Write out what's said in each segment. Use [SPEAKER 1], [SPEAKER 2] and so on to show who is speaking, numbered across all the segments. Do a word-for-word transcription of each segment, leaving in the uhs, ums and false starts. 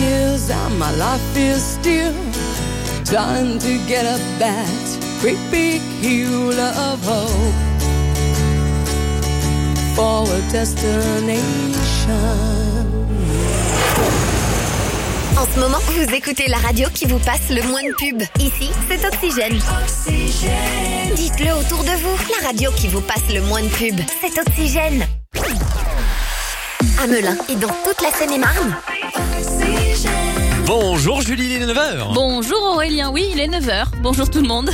[SPEAKER 1] years and my life is still trying to get up that great big hill of hope for a destination.
[SPEAKER 2] En ce moment, vous écoutez la radio qui vous passe le moins de pub. Ici, c'est Oxygène. Oxygène. Dites-le autour de vous. La radio qui vous passe le moins de pub, c'est Oxygène. À Melun et dans toute la Seine-et-Marne. Oxygène.
[SPEAKER 3] Bonjour Julie, il est neuf heures.
[SPEAKER 4] Bonjour Aurélien, oui, il est neuf heures. Bonjour tout le monde.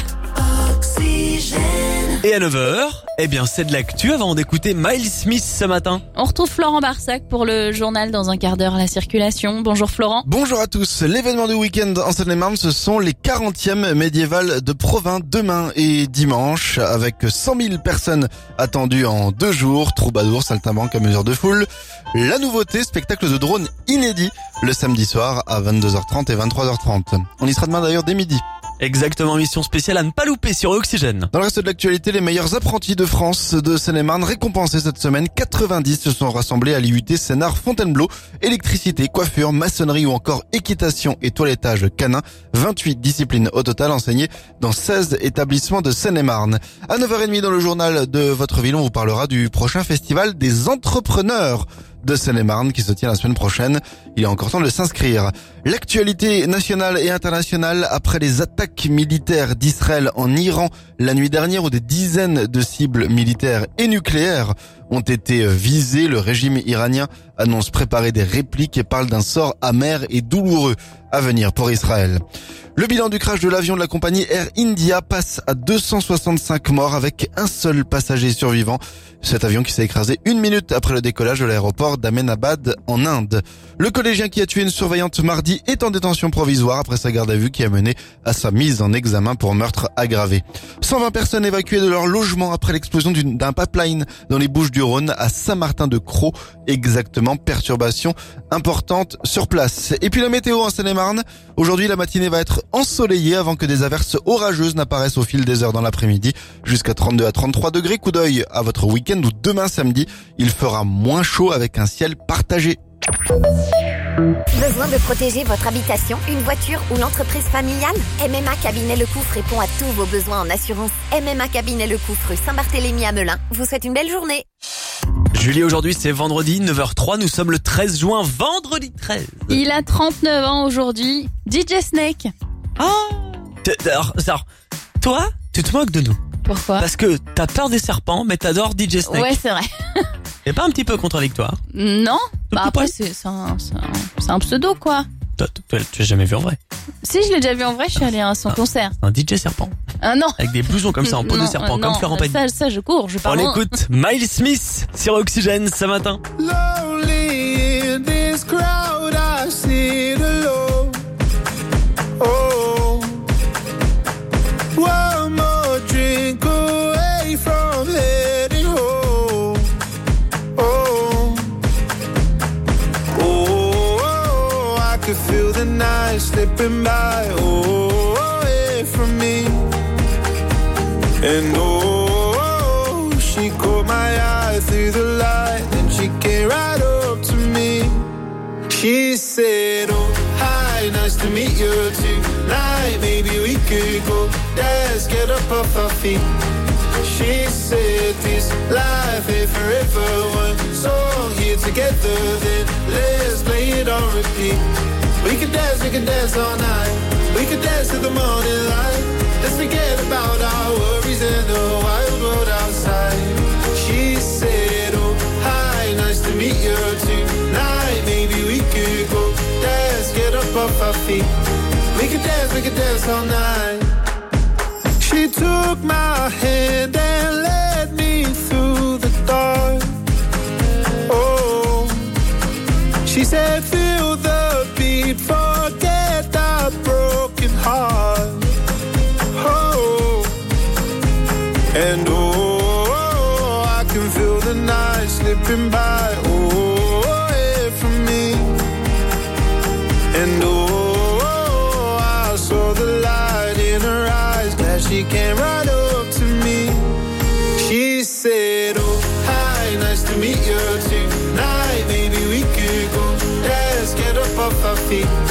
[SPEAKER 2] Oxygène.
[SPEAKER 3] Et à neuf heures, eh bien c'est de l'actu avant d'écouter Miles Smith ce matin.
[SPEAKER 4] On retrouve Florent Barsac pour le journal dans un quart d'heure à la circulation. Bonjour Florent.
[SPEAKER 5] Bonjour à tous. L'événement du week-end en Seine-et-Marne, ce sont les quarantièmes médiévales de Provins demain et dimanche avec cent mille personnes attendues en deux jours. Troubadour, saltimbanque à mesure de foule. La nouveauté, spectacle de drone inédit le samedi soir à vingt-deux heures trente et vingt-trois heures trente. On y sera demain d'ailleurs dès midi.
[SPEAKER 3] Exactement, mission spéciale à ne pas louper sur Oxygène.
[SPEAKER 5] Dans le reste de l'actualité, les meilleurs apprentis de France de Seine-et-Marne récompensés cette semaine. quatre-vingt-dix se sont rassemblés à l'I U T Sénart Fontainebleau. Électricité, coiffure, maçonnerie ou encore équitation et toilettage canin. vingt-huit disciplines au total enseignées dans seize établissements de Seine-et-Marne. À neuf heures trente dans le journal de votre ville, on vous parlera du prochain festival des entrepreneurs de Seine-et-Marne qui se tient la semaine prochaine. Il est encore temps de s'inscrire. L'actualité nationale et internationale après les attaques militaires d'Israël en Iran la nuit dernière où des dizaines de cibles militaires et nucléaires ont été visées. Le régime iranien annonce préparer des répliques et parle d'un sort amer et douloureux à venir pour Israël. Le bilan du crash de l'avion de la compagnie Air India passe à deux cent soixante-cinq morts avec un seul passager survivant. Cet avion qui s'est écrasé une minute après le décollage de l'aéroport d'Ahmedabad en Inde. Le collégien qui a tué une surveillante mardi est en détention provisoire après sa garde à vue qui a mené à sa mise en examen pour meurtre aggravé. cent vingt personnes évacuées de leur logement après l'explosion d'une, d'un pipeline dans les Bouches-du-Rhône à Saint-Martin-de-Crau. Exactement, perturbation importante sur place. Et puis la météo en Seine-et-Marne. Aujourd'hui, la matinée va être ensoleillée avant que des averses orageuses n'apparaissent au fil des heures dans l'après-midi. Jusqu'à trente-deux à trente-trois degrés. Coup d'œil à votre week-end où demain samedi, il fera moins chaud avec un ciel partagé.
[SPEAKER 2] Besoin de protéger votre habitation, une voiture ou l'entreprise familiale? M M A Cabinet Lecouf répond à tous vos besoins en assurance. M M A Cabinet Lecouf rue Saint-Barthélemy à Melun vous souhaite une belle journée.
[SPEAKER 3] Julie, aujourd'hui c'est vendredi, neuf heures trois, nous sommes le treize juin, vendredi treize.
[SPEAKER 4] Il a trente-neuf ans aujourd'hui. D J Snake.
[SPEAKER 3] Ah alors, alors, toi, tu te moques de nous.
[SPEAKER 4] Pourquoi?
[SPEAKER 3] Parce que t'as peur des serpents, mais t'adores D J Snake.
[SPEAKER 4] Ouais, c'est vrai.
[SPEAKER 3] C'est pas un petit peu contradictoire?
[SPEAKER 4] Non. Bah après,
[SPEAKER 3] pas.
[SPEAKER 4] c'est, c'est, un, c'est, un, c'est un pseudo, quoi.
[SPEAKER 3] Toi, toi, tu l'as jamais vu en vrai?
[SPEAKER 4] Si, je l'ai déjà vu en vrai, je suis allée à son
[SPEAKER 3] ah,
[SPEAKER 4] concert.
[SPEAKER 3] Un D J serpent.
[SPEAKER 4] Ah non.
[SPEAKER 3] Avec des blousons comme ça, en peau
[SPEAKER 4] non,
[SPEAKER 3] de serpent,
[SPEAKER 4] non,
[SPEAKER 3] comme Florent Pagny.
[SPEAKER 4] Ça, ça, je cours, je parle.
[SPEAKER 3] On écoute Miles Smith sur Oxygène ce matin.
[SPEAKER 6] Lonely in this crowd, I sit alone. Oh, one more drink away from heading home. Oh, oh, I could feel the night slipping by. Oh, away from me. And oh, she caught my eye through the light, and she came right up to me. She said, oh, hi, nice to meet you tonight. Maybe we could go dance, get up off our feet. She said, this life ain't forever. One song here together, then let's play it on repeat. We could dance, we could dance all night. We could dance to the morning light. Let's forget about our worries and the wild world outside. She said, oh, hi, nice to meet you tonight. Maybe we could go dance, get up off our feet. We could dance, we could dance all night. She took my hand and led me through the dark. Oh, she said, feel the beat, forget our broken heart. Oh, and oh, I can feel the night slipping by. Oh, away from me. And oh, I saw the light in her eyes. Glad she came right up to me. She said, oh, hi, nice to meet you tonight. Maybe we could go dance, get up off our feet.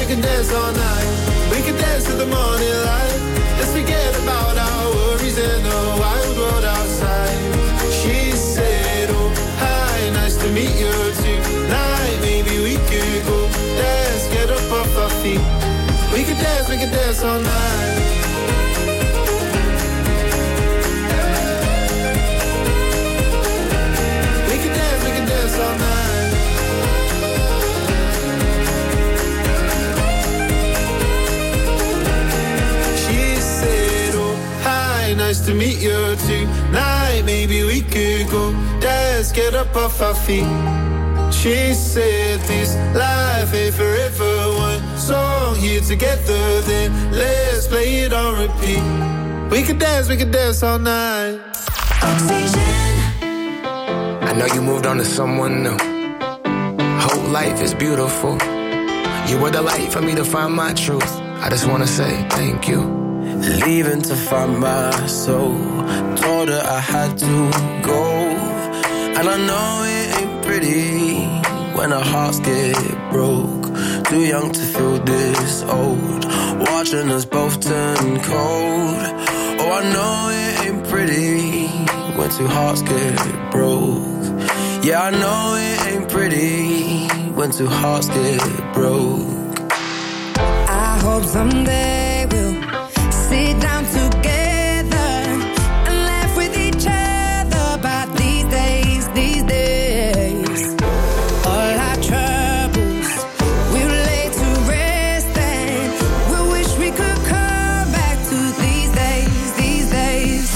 [SPEAKER 6] we can dance all night. We can dance to the morning light. Let's forget about our worries and the wild world outside. She said, oh, hi, nice to meet you tonight. Maybe we could go dance, get up off our feet. We could dance, we could dance all night. We could dance, we could dance all night. She said, oh, hi, nice to meet you tonight. Maybe we could go dance, get up off our feet. She said this life ain't forever. One song here together, then let's play it on repeat. We could dance, we could dance all night.
[SPEAKER 7] I know you moved on to someone new. Whole life is beautiful. You were the light for me to find my truth. I just wanna say thank you.
[SPEAKER 8] Leaving to find my soul. Told her I had to go. And I know it ain't pretty when our hearts get broke. Too young to feel this old. Watching us both turn cold. Oh, I know it ain't pretty when two hearts get broke. Yeah, I know it ain't pretty when two hearts get broke.
[SPEAKER 1] I hope someday we'll sit down together and laugh with each other about these days, these days. All our troubles we'll lay to rest and we'll wish we could come back to these days, these days.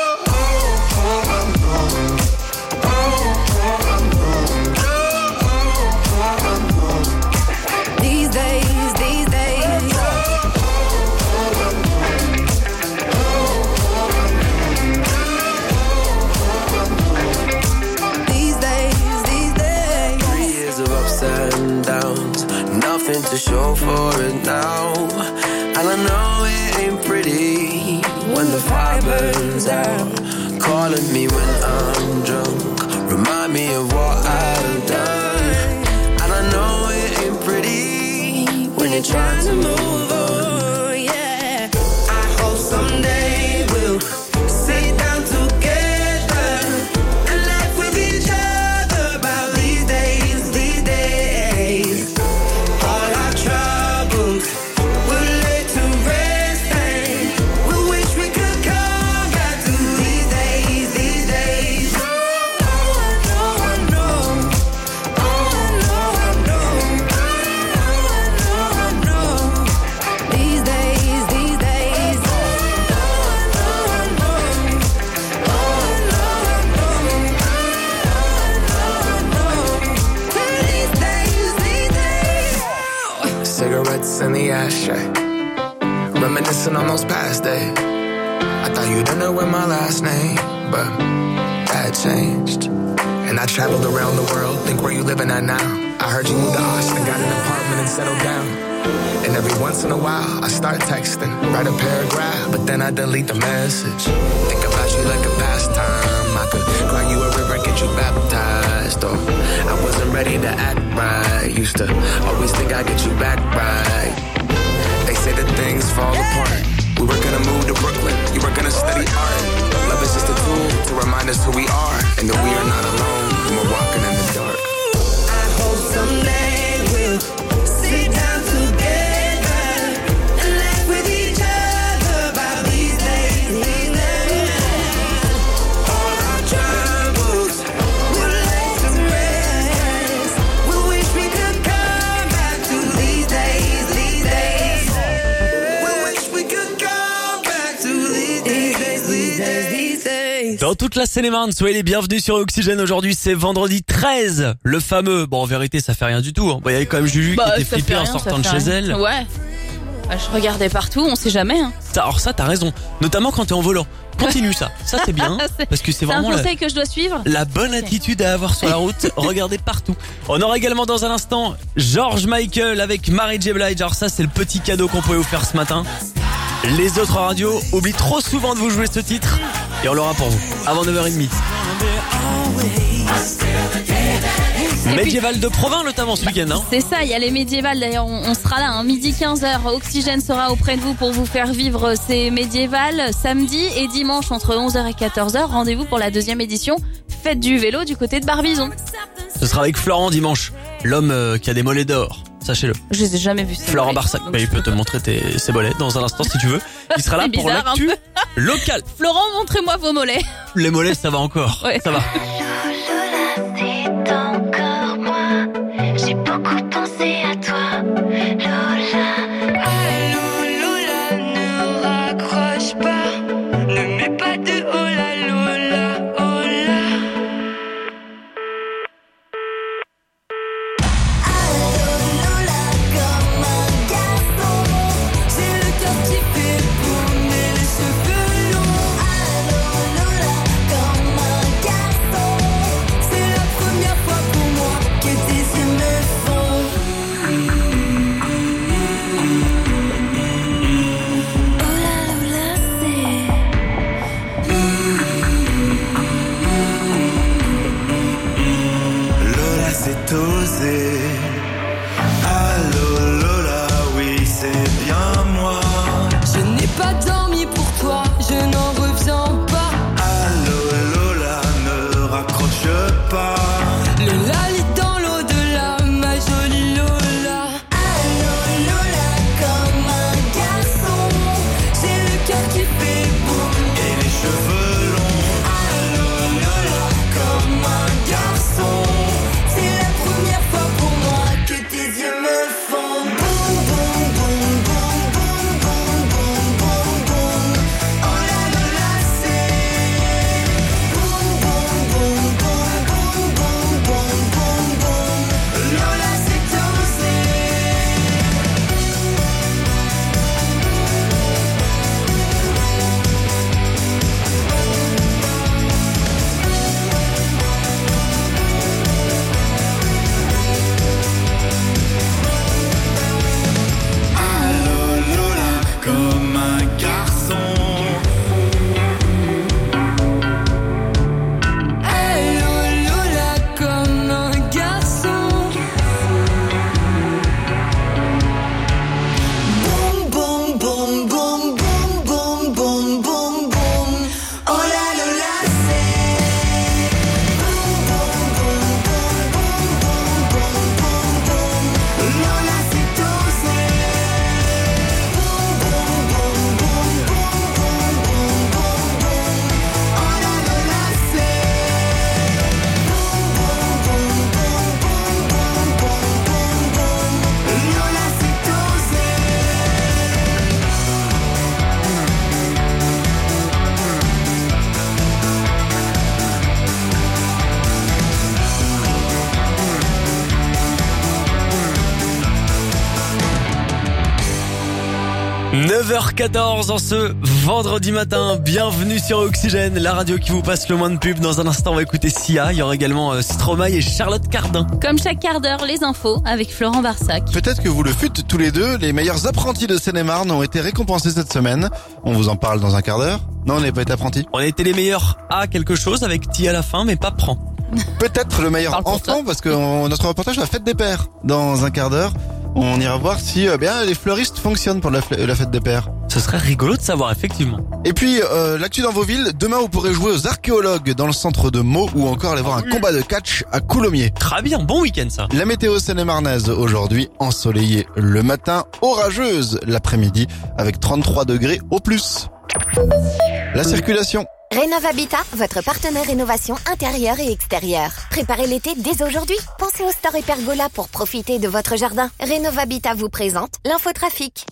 [SPEAKER 1] These days, these days. These days, these days.
[SPEAKER 8] Three years of ups and downs. Nothing to show for it now. And I know it ain't pretty when the fire burns out. Calling me when I'm drunk. Remind me of what I've done. And I know it ain't pretty when you're trying to move on.
[SPEAKER 1] Yeah, I hope someday we'll sit down together and laugh with each other about these days, these days. All our troubles we'll lay to rest and we'll wish we could come back to these days, these days. Oh, I know, I know. Oh, I know, I know. Oh, I know, I know. These days, these days. Oh, I know, I know. Oh, I know, I know. Oh, I know, I know. These days, these days.
[SPEAKER 7] Cigarettes in the ashtray, reminiscing on those past days. I thought you didn't know my last name, but that changed. And I traveled around the world, think where you living at now. I heard you moved to Austin, got an apartment and settled down. And every once in a while, I start texting, write a paragraph, but then I delete the message. Think about you like a pastime. I could cry you a river, get you baptized. Or I wasn't ready to act right. Used to always think I'd get you back right. They say that things fall apart. We were gonna move to Brooklyn, you were gonna study art. Love is just a tool to remind us who we are, and that we are not alone when we're walking in the dark.
[SPEAKER 1] I hope someday we'll sit down together and laugh with each other about these days, these days. All our troubles we'll lay to rest. We wish we could come back to these days, these days. We wish we could come back to these days, these days, these days.
[SPEAKER 3] Dans toute la Seine-et-Marne, soyez les bienvenus sur Oxygène. Aujourd'hui, c'est vendredi treize. Le fameux, bon en vérité ça fait rien du tout. Hein. Bon, il y avait quand même Juju
[SPEAKER 4] Bah,
[SPEAKER 3] qui était
[SPEAKER 4] ça
[SPEAKER 3] flippée
[SPEAKER 4] fait
[SPEAKER 3] en
[SPEAKER 4] rien,
[SPEAKER 3] sortant de
[SPEAKER 4] ça fait
[SPEAKER 3] chez
[SPEAKER 4] rien.
[SPEAKER 3] elle.
[SPEAKER 4] Ouais. Bah, je regardais partout, on sait jamais. Hein.
[SPEAKER 3] Ça, alors ça, t'as raison. Notamment quand t'es en volant. Continue ça. Ça c'est bien.
[SPEAKER 4] C'est-
[SPEAKER 3] Parce que c'est
[SPEAKER 4] C'est un
[SPEAKER 3] vraiment la,
[SPEAKER 4] conseil que je dois suivre.
[SPEAKER 3] la bonne attitude à avoir sur la route. Regardez partout. On aura également dans un instant George Michael avec Mary J. Blige. Alors ça c'est le petit cadeau qu'on pouvait vous faire ce matin. Les autres radios oublient trop souvent de vous jouer ce titre. Et on l'aura pour vous. Avant neuf heures trente.
[SPEAKER 4] Et puis-
[SPEAKER 3] Médiéval de Provins notamment ce week-end. Hein.
[SPEAKER 4] C'est ça, il y a les médiévales. D'ailleurs, on, on sera là, hein, midi quinze heures. Oxygène sera auprès de vous pour vous faire vivre ces médiévales samedi et dimanche entre onze heures et quatorze heures. Rendez-vous pour la deuxième édition Fête du vélo du côté de Barbizon.
[SPEAKER 3] Ce sera avec Florent dimanche, l'homme euh, qui a des mollets d'or. Sachez-le.
[SPEAKER 4] Je les ai jamais vus.
[SPEAKER 3] Florent
[SPEAKER 4] vrai.
[SPEAKER 3] Barsac,
[SPEAKER 4] Donc,
[SPEAKER 3] bah, il
[SPEAKER 4] je
[SPEAKER 3] peut
[SPEAKER 4] peux
[SPEAKER 3] te
[SPEAKER 4] pas.
[SPEAKER 3] montrer tes, ses mollets dans un instant si tu veux. Il sera là
[SPEAKER 4] C'est
[SPEAKER 3] pour
[SPEAKER 4] bizarre,
[SPEAKER 3] l'actu
[SPEAKER 4] un
[SPEAKER 3] locale.
[SPEAKER 4] Florent, montrez-moi vos mollets.
[SPEAKER 3] Les mollets, ça va encore.
[SPEAKER 4] Ouais.
[SPEAKER 3] Ça va.
[SPEAKER 9] C'est encore moi. J'ai beaucoup pensé à toi, Lola. Allô, Lola, ne raccroche pas. Ne mets pas de hola, Lola, hola. Allô, Lola, comme un garçon. J'ai le cœur qui fait tourner les cheveux longs. Allô, Lola, comme un garçon. C'est la première fois pour moi que tes yeux me font. Oh là Lola,
[SPEAKER 6] Lola, c'est osé. Allô, Lola, oui, c'est bien moi.
[SPEAKER 9] c'est. Je n'ai pas dormi pour toi, je n'en reviens pas.
[SPEAKER 6] Allô, Lola, ne raccroche pas.
[SPEAKER 9] Lola lit dans l'au-delà, ma jolie Lola. Allô, Lola, comme un garçon. J'ai le cœur qui fait boum.
[SPEAKER 6] Et les cheveux longs.
[SPEAKER 9] Allô, Lola, comme un garçon. C'est la première fois pour moi que tes yeux me font boum, boum, boum, boum, boum, boum, boum, boum, boum. Oh là, Lola, c'est boum, boum, boum, boum, boum, boum, boum, boum, boum. Lola, c'est osé.
[SPEAKER 6] Allô, Lola, comme un garçon.
[SPEAKER 9] Allô, Lola, comme un garçon. Boum, boum, boum, boum, boum, boum, boum, boum, boum. Oh là, Lola, c'est boum, boum, boum, boum, boum, boum, boum, boum, boum. Lola, c'est osé. Boum, boum, boum, boum, boum, boum, boum, boum, boum. Oh là, Lola, c'est boum, boum, boum, boum, boum, boum, boum, boum, boum. Lola, c'est osé.
[SPEAKER 3] neuf heures quatorze en ce vendredi matin. Bienvenue sur Oxygène, la radio qui vous passe le moins de pub. Dans un instant, on va écouter Sia. Il y aura également euh, Stromae et Charlotte Cardin.
[SPEAKER 4] Comme chaque quart d'heure, les infos avec Florent Barsac.
[SPEAKER 5] Peut-être que vous le fûtes tous les deux, les meilleurs apprentis de Seine-et-Marne ont été récompensés cette semaine. On vous en parle dans un quart d'heure. Non, on n'a pas été apprentis.
[SPEAKER 3] On a été les meilleurs à quelque chose avec T à la fin, mais pas prend.
[SPEAKER 5] Peut-être le meilleur
[SPEAKER 4] Parle pour
[SPEAKER 5] enfant, parce que on- notre reportage la fête des pères dans un quart d'heure. On ira voir si euh, bien les fleuristes fonctionnent pour la, fle- la fête des pères.
[SPEAKER 3] Ce serait rigolo de savoir, effectivement.
[SPEAKER 5] Et puis, euh, l'actu dans vos villes, demain vous pourrez jouer aux archéologues dans le centre de Meaux ou encore aller voir un combat de catch à Coulommiers.
[SPEAKER 3] Très bien, bon week-end ça.
[SPEAKER 5] La météo seine-et-marnaise aujourd'hui, ensoleillée le matin, orageuse l'après-midi avec trente-trois degrés au plus. La circulation.
[SPEAKER 2] Rénov Habitat, votre partenaire rénovation intérieure et extérieure. Préparez l'été dès aujourd'hui. Pensez au store et pergola pour profiter de votre jardin. Rénov Habitat vous présente l'infotrafic.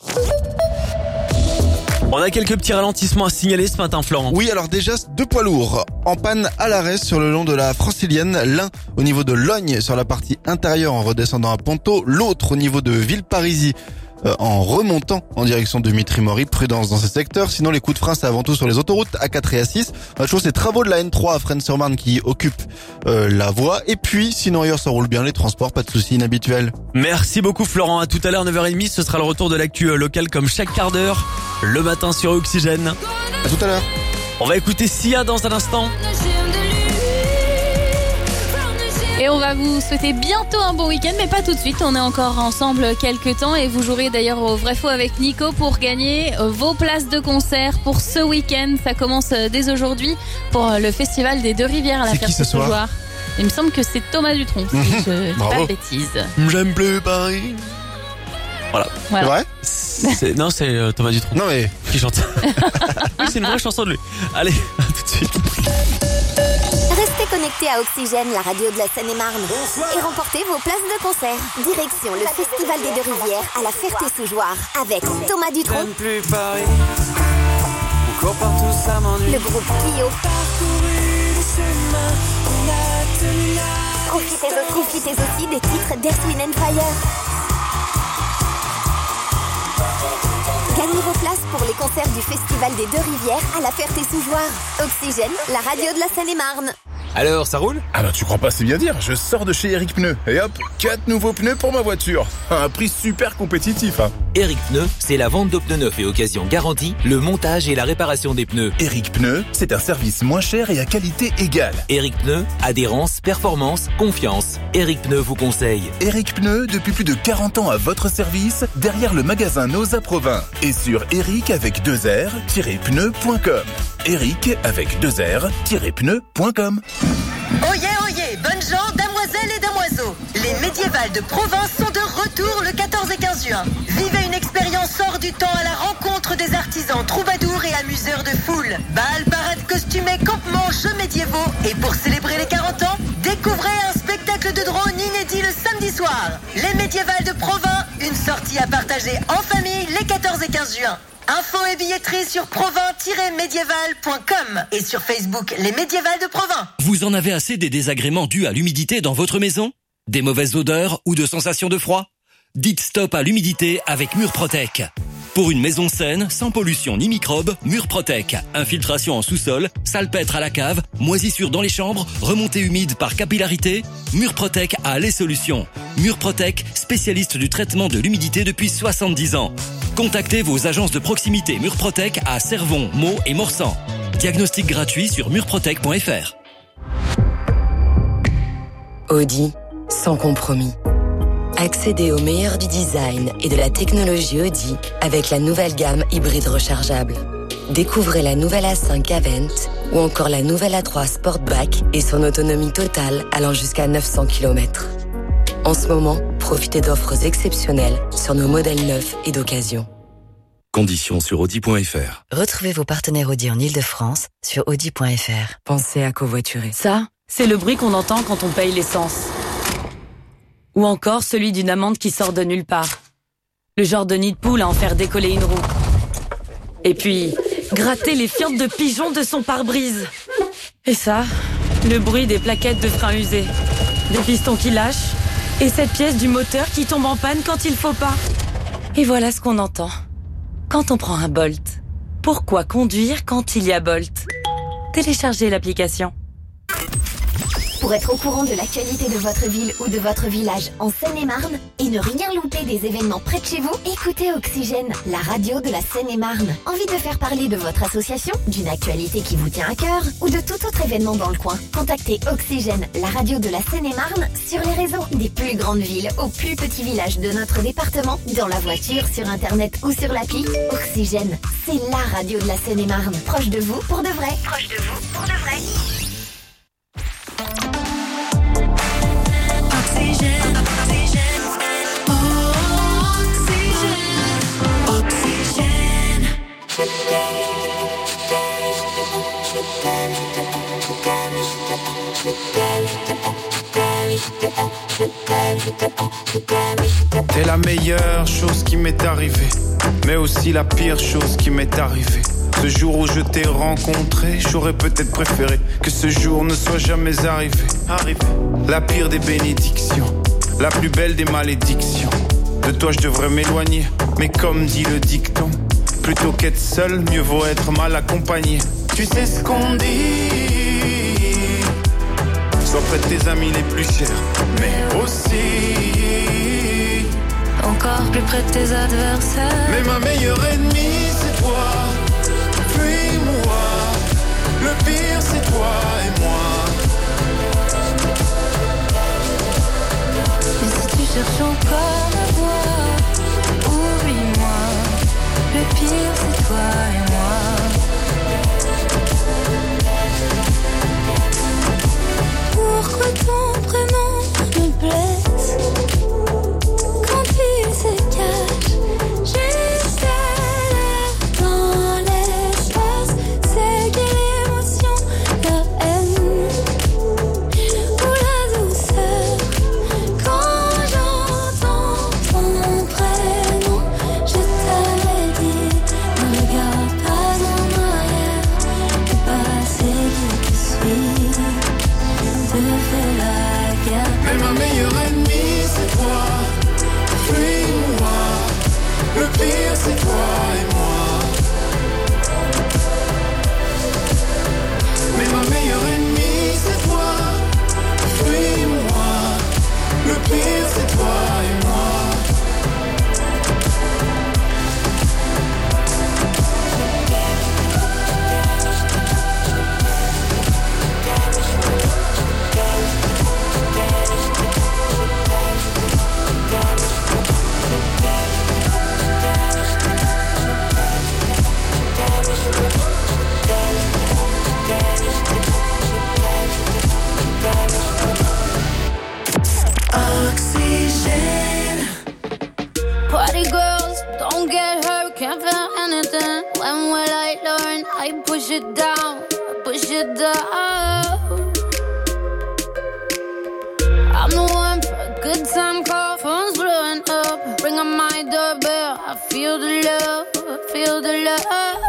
[SPEAKER 3] On a quelques petits ralentissements à signaler ce matin, Florent.
[SPEAKER 5] Oui, alors déjà, deux poids lourds en panne à l'arrêt sur le long de la Francilienne. L'un au niveau de Logne sur la partie intérieure en redescendant à Ponto. L'autre au niveau de Villeparisis euh, en remontant en direction de Mitry-Mory. Prudence dans ces secteurs. Sinon, les coups de frein, c'est avant tout sur les autoroutes A quatre et A six. On a toujours ces travaux de la N trois à Fresnes-sur-Marne qui occupent euh, la voie. Et puis, sinon ailleurs, ça roule bien les transports. Pas de soucis inhabituels.
[SPEAKER 3] Merci beaucoup, Florent. À tout à l'heure, neuf heures trente. Ce sera le retour de l'actu euh, locale comme chaque quart d'heure. Le matin sur Oxygène.
[SPEAKER 5] À tout à l'heure.
[SPEAKER 3] On va écouter Sia dans un instant.
[SPEAKER 4] Et on va vous souhaiter bientôt un bon week-end, mais pas tout de suite. On est encore ensemble quelques temps et vous jouerez d'ailleurs au vrai faux avec Nico pour gagner vos places de concert pour ce week-end. Ça commence dès aujourd'hui pour le festival des Deux Rivières à la
[SPEAKER 5] C'est qui ce soir ?
[SPEAKER 4] Ferté-Sous-Jouarre. Il me semble que c'est Thomas Dutronc, si
[SPEAKER 5] Mmh.
[SPEAKER 4] je dis pas
[SPEAKER 5] Bravo.
[SPEAKER 4] de bêtises.
[SPEAKER 3] J'aime plus Paris. Voilà.
[SPEAKER 4] Voilà.
[SPEAKER 5] C'est vrai ?
[SPEAKER 3] C'est- non, c'est euh, Thomas Dutronc
[SPEAKER 5] Non mais,
[SPEAKER 3] qui chante. Oui, c'est une vraie chanson de lui. Allez, à tout de suite.
[SPEAKER 2] Restez connectés à Oxygène, la radio de la Seine-et-Marne. Et remportez vos places de concert. Direction le Festival des Deux Rivières à la Ferté-Sous-Jouarre. Avec Thomas Dutronc,
[SPEAKER 8] J'aime plus Paris. Encore partout ça m'ennuie.
[SPEAKER 2] le groupe Clio. Profitez, profitez aussi des titres d'Earth, Wind and Fire. Gagnez vos places pour les concerts du Festival des Deux Rivières à la Ferté-Sous-Jouarre. Oxygène, la radio de la Seine-et-Marne.
[SPEAKER 10] Alors, ça roule?
[SPEAKER 11] Ah bah tu crois pas, c'est bien dire, je sors de chez Eric Pneu et hop, quatre nouveaux pneus pour ma voiture. À un prix super compétitif, hein.
[SPEAKER 10] Eric Pneu, c'est la vente de pneus neufs et occasion garantie, le montage et la réparation des pneus.
[SPEAKER 11] Eric Pneu, c'est un service moins cher et à qualité égale.
[SPEAKER 10] Eric Pneu, adhérence, performance, confiance. Eric Pneu vous conseille.
[SPEAKER 11] Eric Pneu, depuis plus de quarante ans à votre service, derrière le magasin Noza Provins et sur eric avec deux r tiret pneu point com. Eric avec deux r tiret pneu point com.
[SPEAKER 12] Oyez, oyez, bonnes gens, damoiselles et damoiseaux. Les médiévales de Provence sont de retour le quatorze et quinze juin. Vivez une expérience hors du temps à la rencontre des artisans, troubadours et amuseurs de foule. Bal, parades costumées, campements, jeux médiévaux. Et pour célébrer les quarante ans, découvrez un spectacle de drone inédit le samedi soir. Les médiévales de Provins, une sortie à partager en famille les quatorze et quinze juin. Infos et billetterie sur provins tiret médiéval point com et sur Facebook Les Médiévales de Provins.
[SPEAKER 13] Vous en avez assez des désagréments dus à l'humidité dans votre maison? Des mauvaises odeurs ou de sensations de froid? Dites stop à l'humidité avec Murprotec. Pour une maison saine, sans pollution ni microbes, Murprotec. Infiltration en sous-sol, salpêtre à la cave, moisissure dans les chambres, remontée humide par capillarité, Murprotec a les solutions. Murprotec, spécialiste du traitement de l'humidité depuis soixante-dix ans. Contactez vos agences de proximité Murprotec à Cervon, Meaux et Morsan. Diagnostic gratuit sur murprotec point f r.
[SPEAKER 14] Audi, sans compromis. Accédez au meilleur du design et de la technologie Audi avec la nouvelle gamme hybride rechargeable. Découvrez la nouvelle A cinq Avent ou encore la nouvelle A trois Sportback et son autonomie totale allant jusqu'à neuf cents kilomètres. En ce moment, profitez d'offres exceptionnelles sur nos modèles neufs et d'occasion.
[SPEAKER 13] Conditions sur audi point f r.
[SPEAKER 14] Retrouvez vos partenaires Audi en Ile-de-France sur audi point f r. Pensez à covoiturer.
[SPEAKER 15] Ça, c'est le bruit qu'on entend quand on paye l'essence. Ou encore celui d'une amande qui sort de nulle part. Le genre de nid de poule à en faire décoller une roue. Et puis, gratter les fientes de pigeons de son pare-brise. Et ça, le bruit des plaquettes de frein usées. Des pistons qui lâchent. Et cette pièce du moteur qui tombe en panne quand il faut pas. Et voilà ce qu'on entend. Quand on prend un Bolt. Pourquoi conduire quand il y a Bolt? Téléchargez l'application.
[SPEAKER 2] Pour être au courant de l'actualité de votre ville ou de votre village en Seine-et-Marne et ne rien louper des événements près de chez vous, écoutez Oxygène, la radio de la Seine-et-Marne. Envie de faire parler de votre association, d'une actualité qui vous tient à cœur ou de tout autre événement dans le coin? Contactez Oxygène, la radio de la Seine-et-Marne sur les réseaux. Des plus grandes villes aux plus petits villages de notre département, dans la voiture, sur internet ou sur l'appli. Oxygène, c'est la radio de la Seine-et-Marne. Proche de vous pour de vrai. Proche de vous pour de vrai.
[SPEAKER 9] Oxygène, oxygène, oxygène,
[SPEAKER 6] T'es la meilleure chose qui m'est arrivée, mais aussi la pire chose qui m'est arrivée. Ce jour où je t'ai rencontré, j'aurais peut-être préféré que ce jour ne soit jamais arrivé. Arrivé. La pire des bénédictions, la plus belle des malédictions. De toi je devrais m'éloigner, mais comme dit le dicton, plutôt qu'être seul, mieux vaut être mal accompagné. Tu sais ce qu'on dit, sois près de tes amis les plus chers, mais aussi
[SPEAKER 9] encore plus près de tes adversaires.
[SPEAKER 6] Mais ma meilleure ennemie c'est toi, puis moi. Le pire c'est toi et moi.
[SPEAKER 9] cherche encore ma voix. Oublie-moi, le pire c'est toi et moi. Pourquoi ton prénom me blesse quand il se cache juste dans l'espace? C'est quelle émotion, la haine ou la douceur? Quand j'entends ton prénom, je t'avais dit, ne regarde pas en arrière, le passé qui te suit te fait la guerre.
[SPEAKER 6] Mais ma meilleure ennemie c'est toi. Fuis-moi, le pire c'est toi et moi. Mais ma meilleure ennemie c'est toi. Fuis-moi, le pire c'est toi et moi.
[SPEAKER 9] Oxygène.
[SPEAKER 16] Party girls, don't get hurt, can't feel anything. When will I learn? I push it down, push it down. I'm the one for a good time call, phone's blowing up. Ring on my doorbell, I feel the love, I feel the love.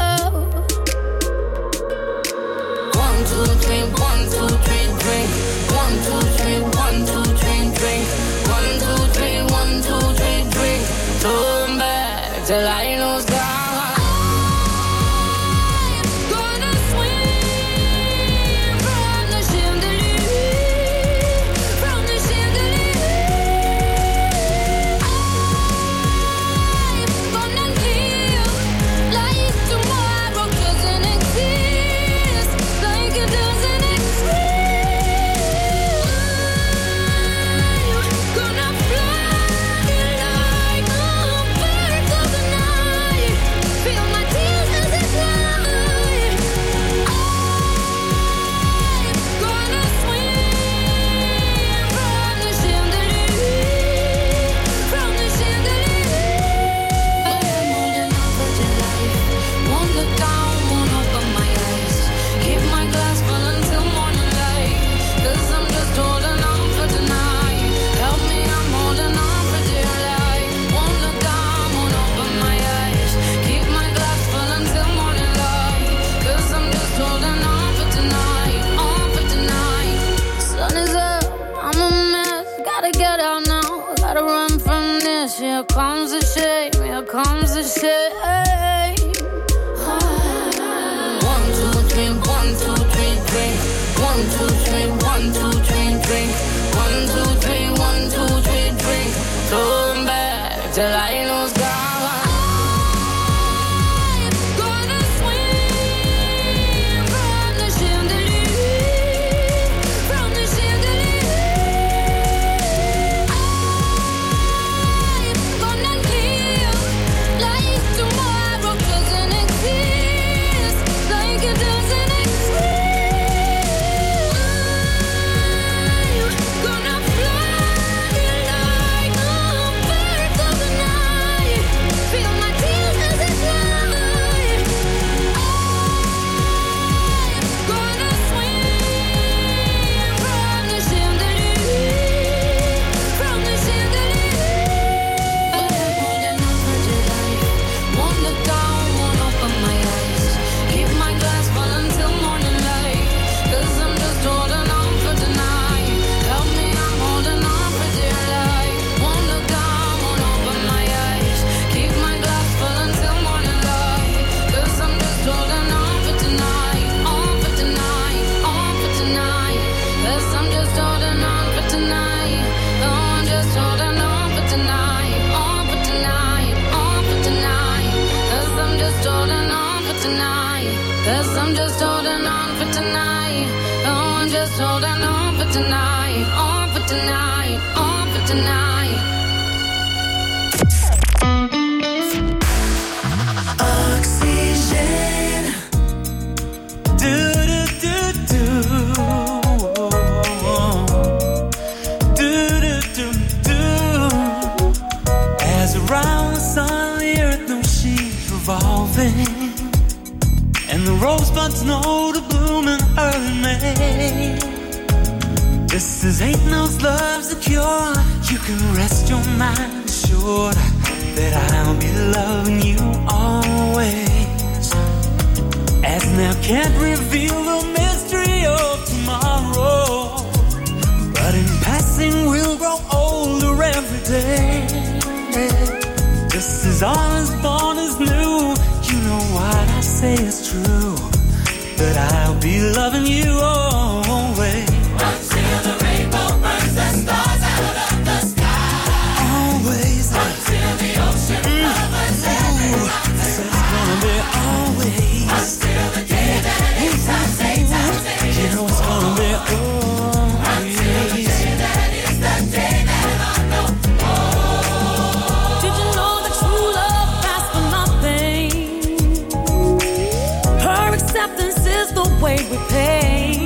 [SPEAKER 16] One, two, three, one, two, three, drink. One, two, three, one, two, three, drink. One, two, three, one, two, three, drink. Turn back till I lose God. Gonna swim from the chandelier, from the chandelier. I'm gonna live like tomorrow doesn't exist, like it doesn't exist. Gonna fly like a bird of the night. Feel my tears as they fly. I'm gonna swim from the chandelier, from the chandelier. I'm holding on for dear life. Won't look down, won't open my eyes. Keep my glass full until morning light. Cause I'm just holding on for tonight. Help me, I'm holding on for dear life. Won't look down, won't open my eyes. Keep my glass full until morning light. Cause I'm just holding on for tonight, on for tonight. Sun is up, I'm a mess. Gotta get out now, gotta run from this. Here comes the shame, here comes the shame. One, two, three, one, two, three, drink. One, two, three, one, two, three, drink. One, two, three, one, two, three, drink. Turn back till I lose God. I'm gonna swim from the chandelier, from the chandelier. I'm gonna live like tomorrow doesn't exist, like it doesn't exist. I'm gonna fly like a bird of the night. Feel my tears as they fly. I'm gonna swim from the chandelier, from the chandelier. I'm holding on for dear life. Won't look down, won't open my eyes. Keep my glass full until morning light. Cause I'm just holding on for tonight. Help me, I'm holding on for dear life. Won't look down, won't open my eyes. Keep my glass full until morning light. Cause I'm just holding on for tonight, on for tonight, on for tonight. Cause I'm just holding on for tonight. Oh, I'm just holding on for tonight, on for tonight, on for tonight. Cause I'm just holding on for tonight. Cause I'm just holding on for tonight. Oh, I'm just holding on for tonight, on for tonight, on for tonight.
[SPEAKER 17] revolving, and the rosebuds know to bloom in early May. This is ain't no love's the cure. You can rest your mind assured that I'll be loving you always. As now can't reveal the mystery of tomorrow, but in passing we'll grow older every day. This is all as born as new. You know what I say is true, that I'll be loving you always. Until the rainbow burns the stars out of the sky. Always. Until the ocean covers every mountain. This is gonna be always. Until the day that it's our day, times day. You know it's gonna be always. Until the day that is the day that I know.
[SPEAKER 16] Did you know that true love lasts for nothing? Her acceptance is the way we pay.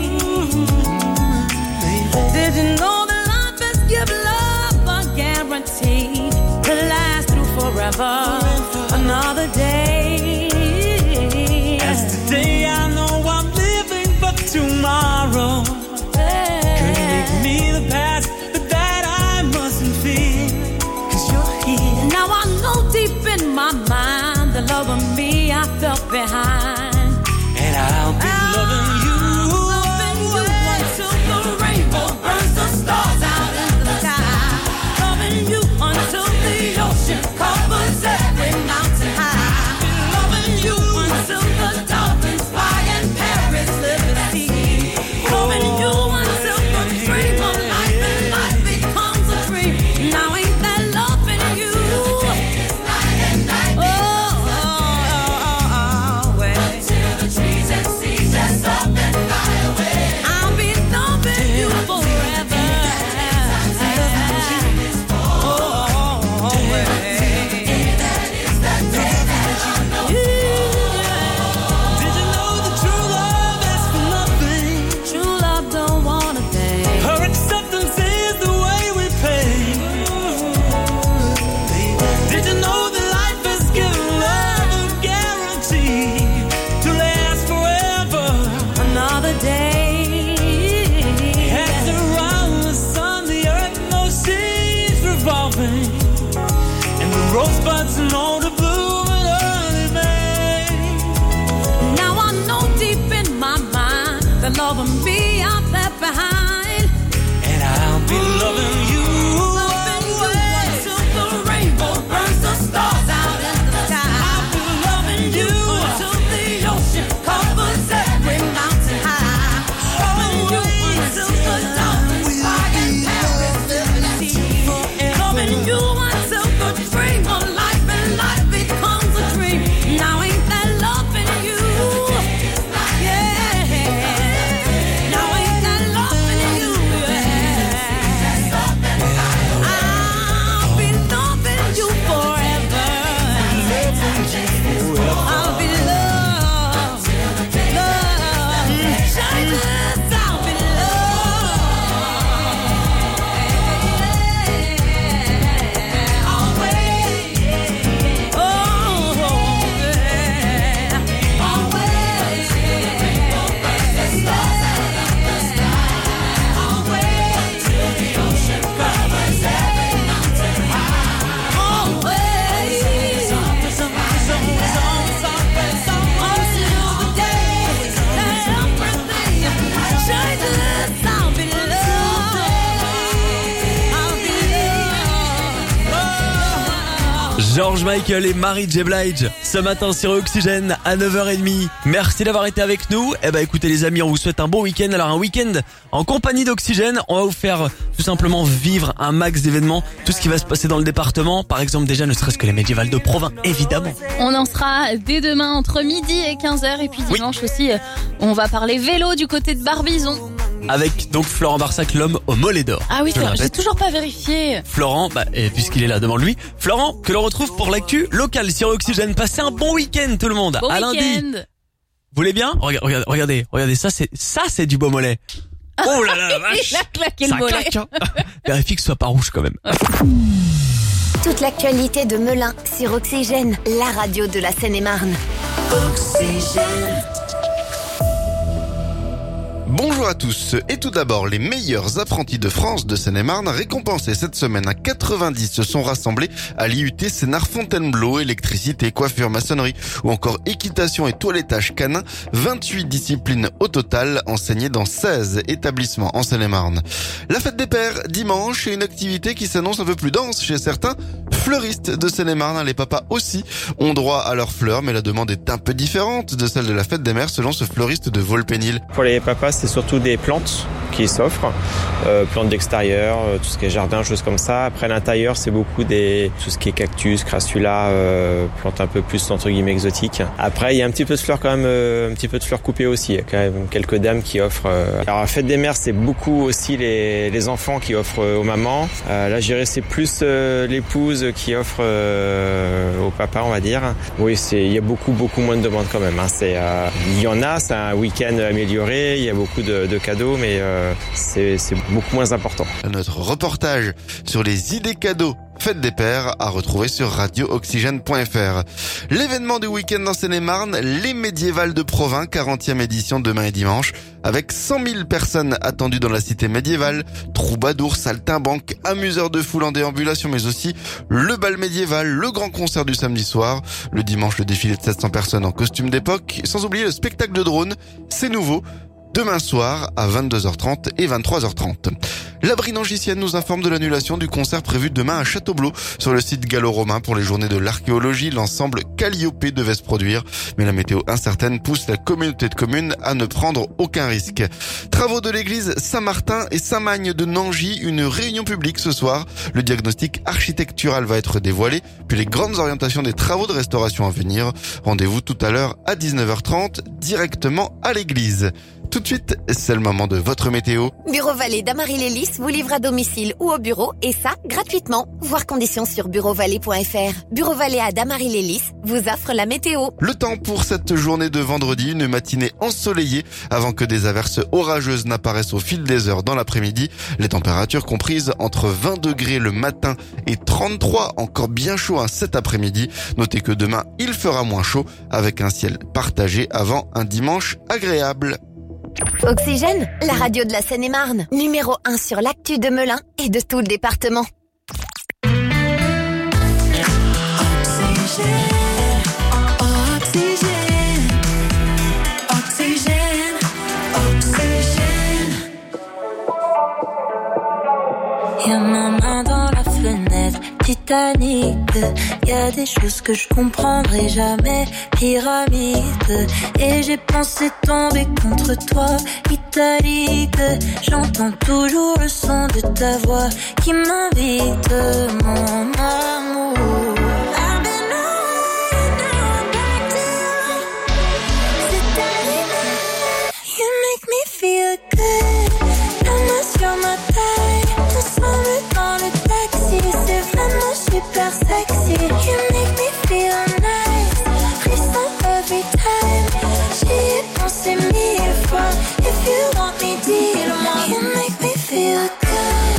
[SPEAKER 16] Did you know that life has given love a guarantee to last through forever? Another day.
[SPEAKER 17] As today I know I'm living, but tomorrow could make me the past, but that I mustn't fear, 'cause you're here.
[SPEAKER 16] Now I know deep in my mind the love of me I felt behind.
[SPEAKER 17] And I'll be loving you,
[SPEAKER 16] loving you until the rainbow burns the stars out in the sky. Loving you until the ocean covers every mountain high. Loving you until the dolphins fly and Paris live at sea. Loving you until the dream of life and life becomes a dream. Now ain't that love in you? Oh, oh, oh, oh, well. Until the trees and seas just up and fly away. I'll be loving you forever. Oh, oh, oh, well.
[SPEAKER 17] Did you know that true love asks for nothing?
[SPEAKER 16] True love don't want a thing.
[SPEAKER 17] Her acceptance is the way we pay. Did you know that life has given love a guarantee to last forever?
[SPEAKER 16] Another day.
[SPEAKER 17] As around the sun, the earth, no seas revolving, and the rosebuds know to bloom in early May.
[SPEAKER 16] Now I know deep in my mind the love of me I left behind.
[SPEAKER 17] And I'll be loving you,
[SPEAKER 16] Loving you until the rainbow burns the stars out in the sky.
[SPEAKER 17] I'll be loving you
[SPEAKER 16] Until the ocean covers every mountain high. Loving you until the dolphins fly and Paris live at sea. Loving you until the dream of life and life becomes a dream. Now ain't that love in you? Yeah. Now ain't that love in you? Yeah. I'll be loving you forever. I'll be loved, loved. Jesus, I'll be loved. Always. Oh, yeah. Always. Always. Till the ocean covers every mountain high. Always. Until the day that everything changes, I'll be loved. I'll be loved.
[SPEAKER 3] George Michael et Mary J. Blige ce matin sur Oxygène à neuf heures trente. Merci d'avoir été avec nous. Eh ben écoutez les amis, on vous souhaite un bon week-end. Alors un week-end en compagnie d'Oxygène, on va vous faire tout simplement vivre un max d'événements, tout ce qui va se passer dans le département. Par exemple déjà ne serait-ce que les médiévales de Provins, évidemment.
[SPEAKER 4] On en sera dès demain entre midi et quinze heures. Et puis dimanche aussi, euh, on va parler vélo du côté de Barbizon.
[SPEAKER 3] Avec donc Florent Barsac, l'homme au mollet d'or.
[SPEAKER 4] Ah oui,
[SPEAKER 3] Je le
[SPEAKER 4] j'ai
[SPEAKER 3] répète.
[SPEAKER 4] toujours pas vérifié.
[SPEAKER 3] Florent, bah, et puisqu'il est là devant lui, Florent, que l'on retrouve pour l'actu locale sur Oxygène. Passez un bon week-end tout le monde.
[SPEAKER 4] Bon
[SPEAKER 3] à lundi.
[SPEAKER 4] week-end.
[SPEAKER 3] Vous voulez bien? Regardez, regardez, regardez, regardez, ça c'est, ça c'est du beau mollet. Oh là là la vache.
[SPEAKER 4] Il a claqué
[SPEAKER 3] Ça
[SPEAKER 4] le mollet.
[SPEAKER 3] claque, hein. Vérifie que ce soit pas rouge quand même.
[SPEAKER 2] Toute l'actualité de Melun sur Oxygène, la radio de la Seine-et-Marne.
[SPEAKER 1] Oxygène.
[SPEAKER 5] Bonjour à tous, et tout d'abord, les meilleurs apprentis de France de Seine-et-Marne récompensés cette semaine à quatre-vingt-dix se sont rassemblés à l'I U T Sénart-Fontainebleau, électricité, coiffure, maçonnerie ou encore équitation et toilettage canin. vingt-huit disciplines au total enseignées dans seize établissements en Seine-et-Marne. La fête des pères dimanche et une activité qui s'annonce un peu plus dense chez certains fleuristes de Seine-et-Marne. Les papas aussi ont droit à leurs fleurs, mais la demande est un peu différente de celle de la fête des mères selon ce fleuriste de Volpénil.
[SPEAKER 18] Pour les papas, c'est surtout des plantes qui s'offrent, euh, plantes d'extérieur, euh, tout ce qui est jardin, choses comme ça. Après l'intérieur, c'est beaucoup des tout ce qui est cactus, crassula, euh, plantes un peu plus entre guillemets exotiques. Après, il y a un petit peu de fleurs quand même, euh, un petit peu de fleurs coupées aussi. Il y a quand même quelques dames qui offrent. Euh... Alors la fête des mères, c'est beaucoup aussi les les enfants qui offrent euh, aux mamans. Euh, là, je dirais c'est plus euh, l'épouse qui offre euh, au papa, on va dire. Oui, c'est il y a beaucoup beaucoup moins de demandes quand même. Hein. C'est euh, il y en a, c'est un week-end amélioré. Il y a beaucoup de, de cadeaux, mais euh, c'est, c'est beaucoup moins important.
[SPEAKER 5] Notre reportage sur les idées cadeaux Fête des Pères à retrouver sur radio oxygène point f r. L'événement du week-end dans Seine-et-Marne, les médiévales de Provins, quarantième édition demain et dimanche, avec cent mille personnes attendues dans la cité médiévale, troubadours, saltimbanques, amuseurs de foule en déambulation, mais aussi le bal médiéval, le grand concert du samedi soir, le dimanche le défilé de sept cents personnes en costume d'époque, sans oublier le spectacle de drone, c'est nouveau. Demain soir à vingt-deux heures trente et vingt-trois heures trente. La Brinangicienne nous informe de l'annulation du concert prévu demain à Châteaublot sur le site gallo-romain pour les journées de l'archéologie. L'ensemble Calliope devait se produire, mais la météo incertaine pousse la communauté de communes à ne prendre aucun risque. Travaux de l'église Saint-Martin et Saint-Magne de Nangy, une réunion publique ce soir. Le diagnostic architectural va être dévoilé, puis les grandes orientations des travaux de restauration à venir. Rendez-vous tout à l'heure à dix-neuf heures trente directement à l'église. Tout de suite, c'est le moment de votre météo.
[SPEAKER 2] Bureau Vallée d'Amarie-Lélis vous livre à domicile ou au bureau, et ça, gratuitement. Voir conditions sur bureau vallée point f r. Bureau Vallée à Damary-Lélis vous offre la météo.
[SPEAKER 5] Le temps pour cette journée de vendredi, une matinée ensoleillée avant que des averses orageuses n'apparaissent au fil des heures dans l'après-midi. Les températures comprises entre vingt degrés le matin et trente-trois, encore bien chaud hein, cet après-midi. Notez que demain, il fera moins chaud avec un ciel partagé avant un dimanche agréable.
[SPEAKER 2] Oxygène, la radio de la Seine-et-Marne. Numéro un sur l'actu de Melun et de tout le département.
[SPEAKER 9] Oxygène, oxygène, oxygène, oxygène.
[SPEAKER 19] Y'a ma main dans la fenêtre, Titanic. Y'a des choses que je comprendrai jamais, pyramide. Et j'ai pensé tomber contre toi, italique. J'entends toujours le son de ta voix qui m'invite, mon amour. I've been away, now I'm back to you. C'est arrivé, you make me feel good. La main sur ma taille, ensemble dans le taxi. C'est vraiment super sexy. You make me feel nice. Frisson every time. J'y ai pensé mille fois. If you want me, dis-le-moi. You make me feel good.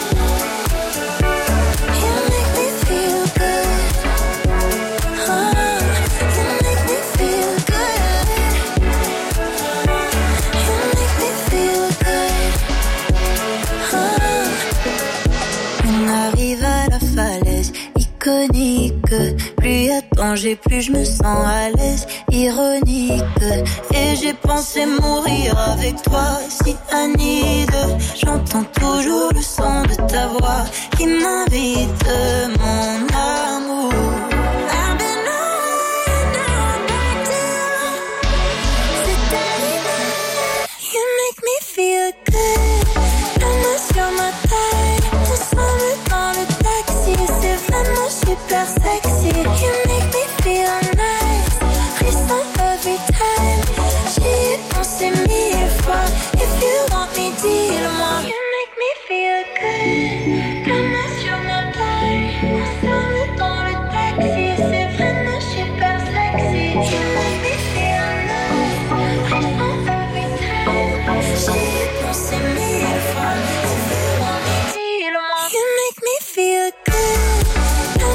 [SPEAKER 19] You make me feel good. Oh, you make me feel good. You make me feel good. Oh. On arrive à la falaise iconique. Plus y a danger, plus je me sens à l'aise. Ironique. Et j'ai pensé mourir avec toi, si Anide. J'entends toujours le son de ta voix qui m'invite, mon amour. I've been away, now I'm back to you. C'est arrivé, you make me feel good. La main sur ma taille, ensemble dans le taxi. C'est vraiment super sexy. You make me feel nice. Frisson every time. J'y ai pensé mille fois. If you want me, dis-le-moi. You make me feel good. La main sur ma taille, ensemble dans le taxi. C'est vraiment super sexy. You make me feel nice. Frisson every time. J'y ai pensé mille fois. If you want me, dis-le-moi. You make me feel good.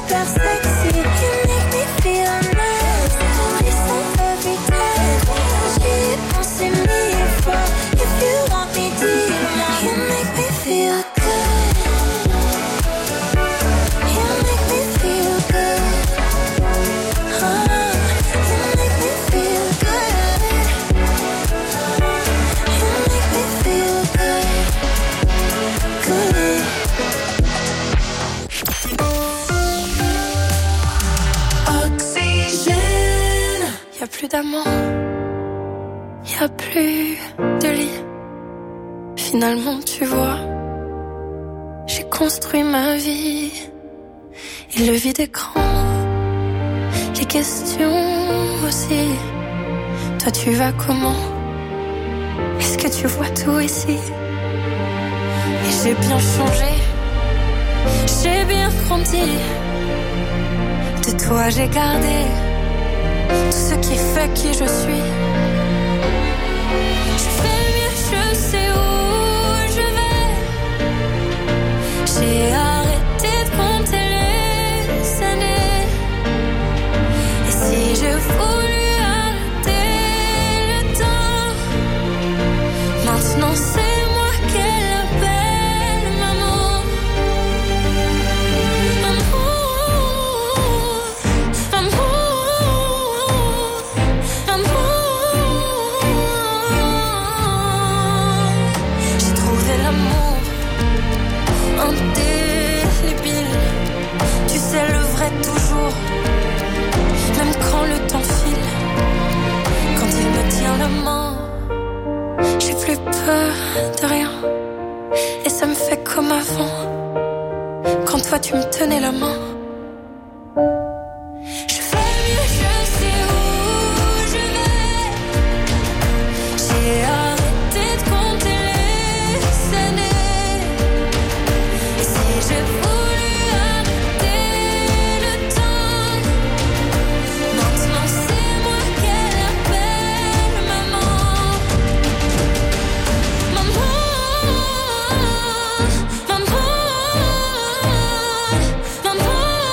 [SPEAKER 19] super sexy. You make me feel nice. Frisson every time. J'y ai pensé mille fois. If you want me, dis-moi. You make me feel good. You make me feel good. Oh, you make me feel good. You make me feel good. Good. Oxygène. Y'a plus d'amour. Y'a plus de lit. Finalement, tu vois, j'ai construit ma vie. Et le vide écran, les questions aussi. Toi, tu vas comment? Est-ce que tu vois tout ici? Et j'ai bien changé, j'ai bien grandi. De toi, j'ai gardé tout ce qui fait qui je suis. Je fais mieux, je sais où je vais. J'ai arrêté de compter les années. Et si je voulais arrêter le temps, maintenant c'est moi qu'elle appelle maman. Amour, amour, amour. J'ai trouvé l'amour indélébile. Tu sais le vrai toujours, même quand le temps file. Quand il me tient la main, j'ai plus peur de rien. Et ça me fait comme avant, quand toi tu me tenais la main. Je fais mieux, je sais où je vais. J'ai arrêté de compter les années. Et si j'ai voulu arrêter le temps, maintenant c'est moi qu'elle appelle maman. Maman, maman, maman.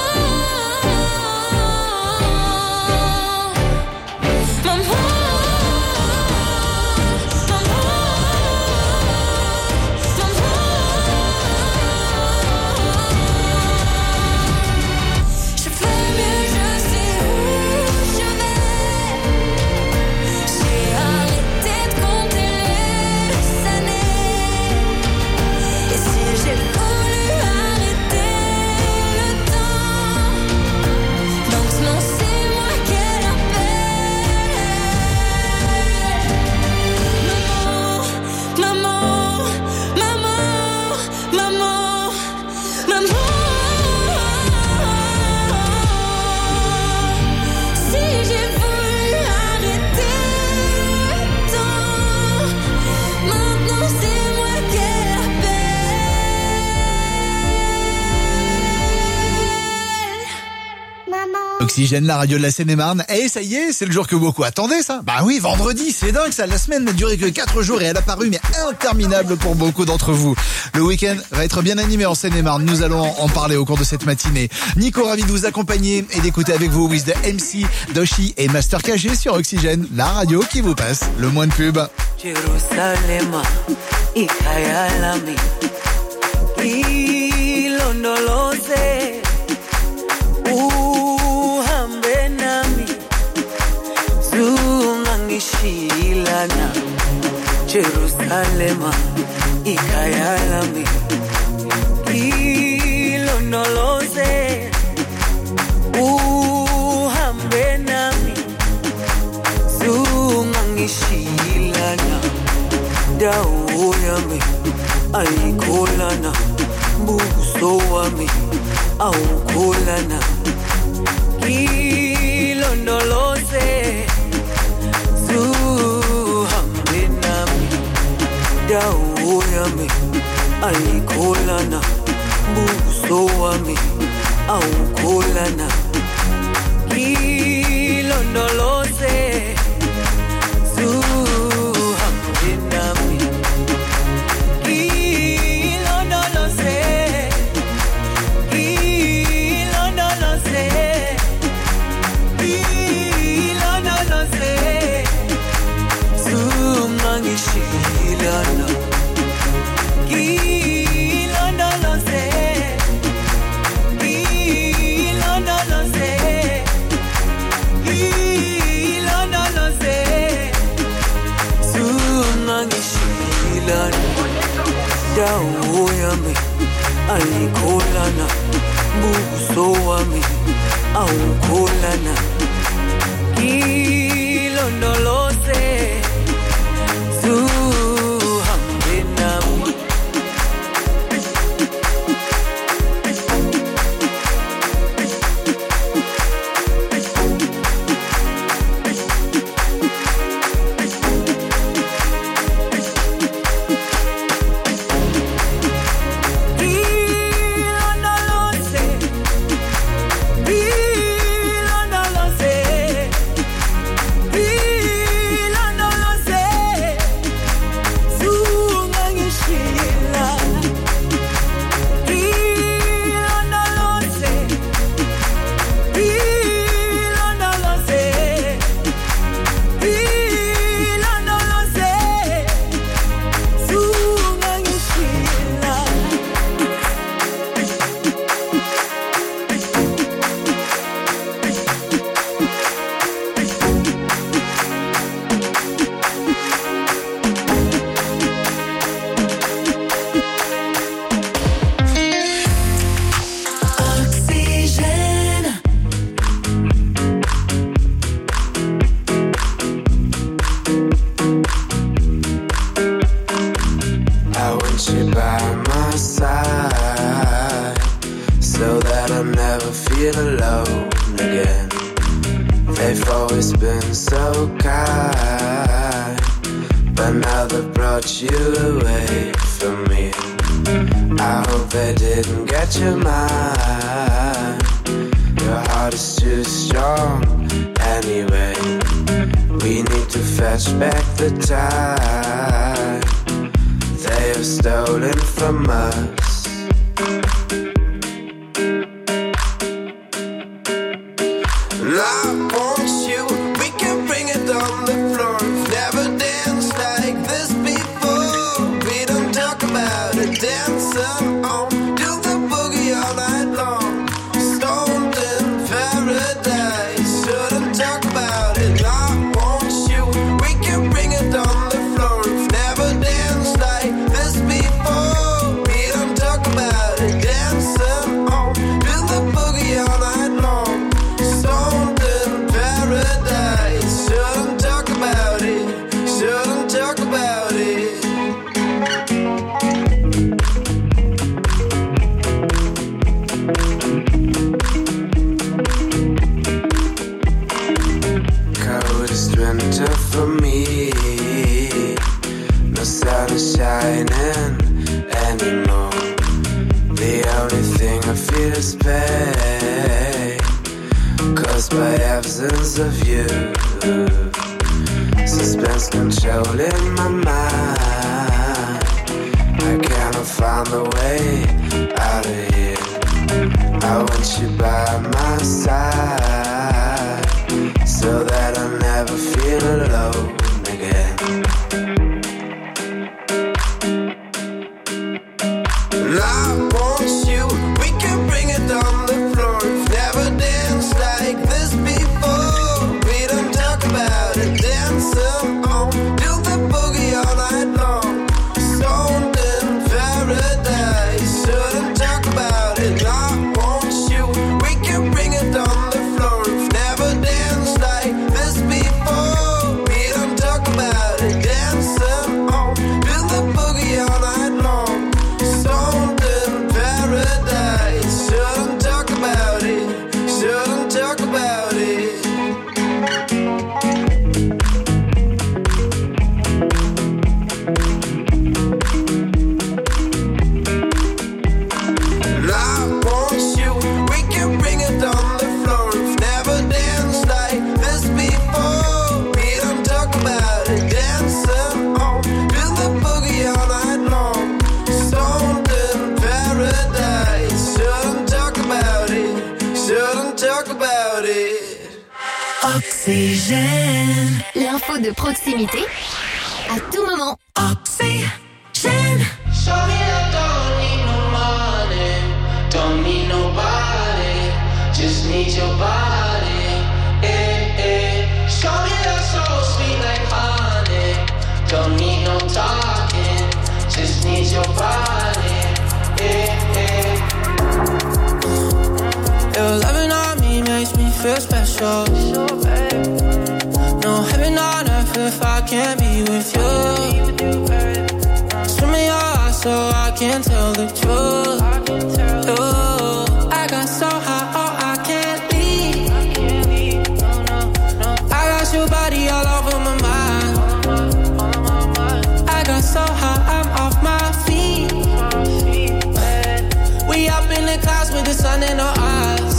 [SPEAKER 19] Je fais mieux, je sais où je vais. J'ai arrêté de compter les années. Et si j'ai voulu arrêter le temps, maintenant c'est moi qu'elle appelle. Maman, maman, maman, maman, maman. Si j'ai voulu arrêter le temps, maintenant c'est moi qu'elle appelle. Maman.
[SPEAKER 20] Oxygène, la radio de la Seine-et-Marne. Et ça y est, c'est le jour que beaucoup attendaient, ça. Bah oui, vendredi, c'est dingue ça. La semaine n'a duré que quatre jours et elle a paru, mais interminable pour beaucoup d'entre vous. Le week-end va être bien animé en Seine-et-Marne. Nous allons en parler au cours de cette matinée. Nico, ravi de vous accompagner et d'écouter avec vous With the M C, Doshi et Master K G sur Oxygène, la radio qui vous passe le moins de pub.
[SPEAKER 21] Jerusalema ikayalami ilondoloze uhambe nami zungangishilana Jerusalema ikayalami ilondoloze uhambe nami zungangishilana dawo yami ayikholana buso wami awukholana ilondoloze zuhambe nami dawo yami ayikholana buso wami awukholana ilondoloze zuhambe nami ilondoloze ilondoloze dawo yami ayikholana buso wami awukholana ilondoloze zuhambe nami
[SPEAKER 2] Oxygène. L'info de proximité à tout moment. Oxygène.
[SPEAKER 21] Show me that don't need no money, don't need nobody, just need your body. Eh, eh. Show me that so sweet like honey, don't need no talking, just need your body. feel special. No heaven on earth if I can't be with you. Swim in your eyes so I can tell the truth. Ooh, I got so high, oh I can't leave. I got your body all over my mind. I got so high, I'm off my feet. We up in the clouds with the sun in our eyes.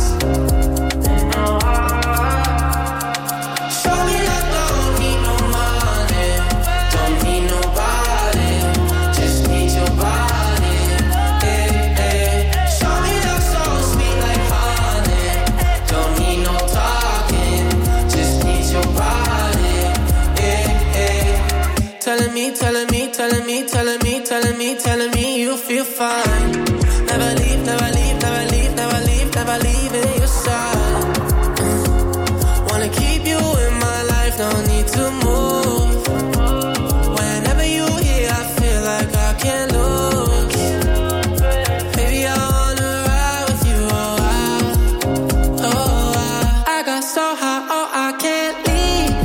[SPEAKER 21] Show me that don't need no money, don't need nobody, just need your body. Eh, eh. Show me that so sweet like honey, don't need no talking, just need your body. Eh, eh. Telling me, telling me, telling me, telling me, telling me, telling me you feel fine. Never leave, never leave, never leave, never leave, never leave in your side. Mm. Wanna keep you in my life, don't need to move. Whenever you here, I feel like I can't lose. Baby, I wanna ride with you, oh I, oh I. I got so high, oh I can't leave.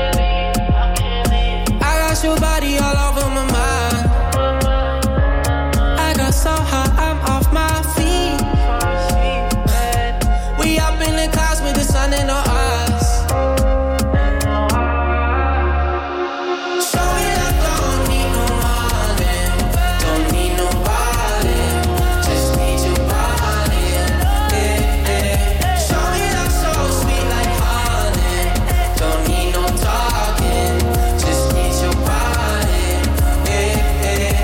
[SPEAKER 21] I got your body all over my mind. I got so high, I'm off my feet. We up in the clouds with the sun in our eyes. Show me that don't need no money, don't need nobody, just need your body. Eh, eh. Show me that so sweet like honey, don't need no talking, just need your body. Eh, eh.